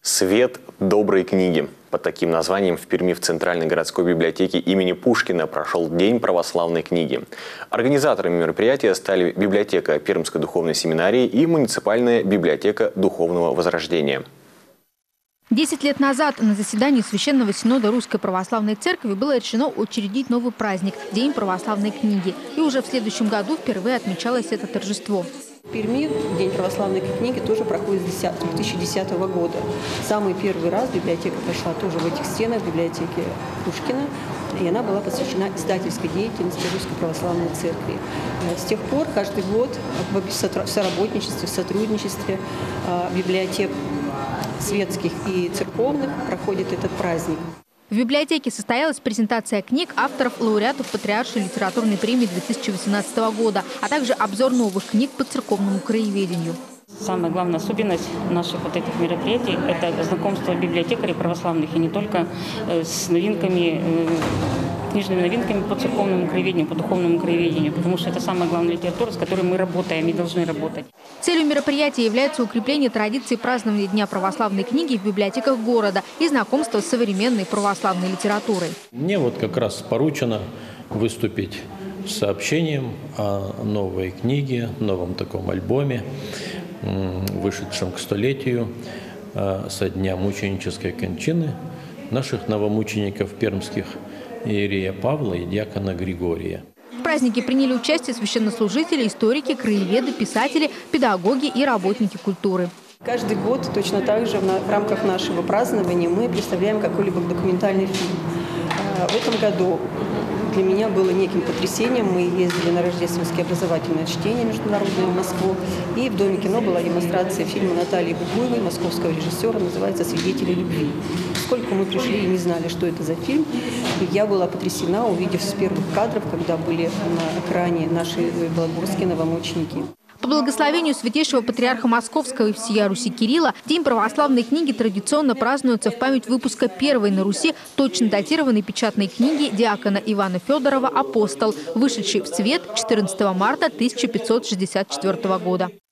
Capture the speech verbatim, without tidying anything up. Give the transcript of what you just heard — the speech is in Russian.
Свет доброй книги. Под таким названием в Перми в Центральной городской библиотеке имени Пушкина прошел День православной книги. Организаторами мероприятия стали библиотека Пермской духовной семинарии и муниципальная библиотека Духовного Возрождения. Десять лет назад на заседании Священного Синода Русской Православной Церкви было решено учредить новый праздник – День православной книги. И уже в следующем году впервые отмечалось это торжество. В Перми День православной книги тоже проходит с две тысячи десятого года. Самый первый раз библиотека прошла тоже в этих стенах, в библиотеке Пушкина. И она была посвящена издательской деятельности Русской Православной Церкви. С тех пор каждый год в соработничестве, в сотрудничестве библиотек светских и церковных проходит этот праздник. В библиотеке состоялась презентация книг авторов лауреатов Патриаршей литературной премии две тысячи восемнадцатого года, а также обзор новых книг по церковному краеведению. Самая главная особенность наших вот этих мероприятий – это знакомство библиотекарей православных, и не только с новинками, книжными новинками по церковному краеведению, по духовному краеведению, потому что это самая главная литература, с которой мы работаем и должны работать. Целью мероприятия является укрепление традиции празднования Дня православной книги в библиотеках города и знакомство с современной православной литературой. Мне вот как раз поручено выступить с сообщением о новой книге, новом таком альбоме, вышедшем к столетию со дня мученической кончины наших новомучеников пермских, иерея Павла и диакона Григория. В празднике приняли участие священнослужители, историки, краеведы, писатели, педагоги и работники культуры. Каждый год точно так же в рамках нашего празднования мы представляем какой-либо документальный фильм. В этом году для меня было неким потрясением. Мы ездили на рождественское образовательное чтение международное в Москву. И в Доме кино была демонстрация фильма Натальи Бугуевой, московского режиссера, называется «Свидетели любви». Поскольку мы пришли и не знали, что это за фильм, я была потрясена, увидев с первых кадров, когда были на экране наши белогорские новомученики. По благословению святейшего патриарха Московского и всея Руси Кирилла, День православной книги традиционно празднуется в память выпуска первой на Руси точно датированной печатной книги диакона Ивана Федорова «Апостол», вышедшей в свет четырнадцатого марта тысяча пятьсот шестьдесят четвёртого года.